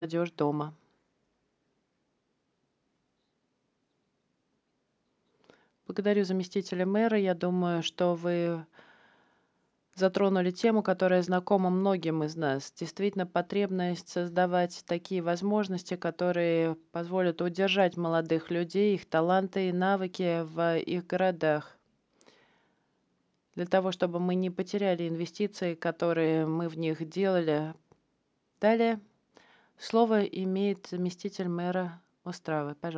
молодежь дома. Благодарю заместителя мэра. Я думаю, что вы затронули тему, которая знакома многим из нас. Действительно, потребность создавать такие возможности, которые позволят удержать молодых людей, их таланты и навыки в их городах, для того, чтобы мы не потеряли инвестиции, которые мы в них делали. Далее слово имеет заместитель мэра Островы. Пожалуйста.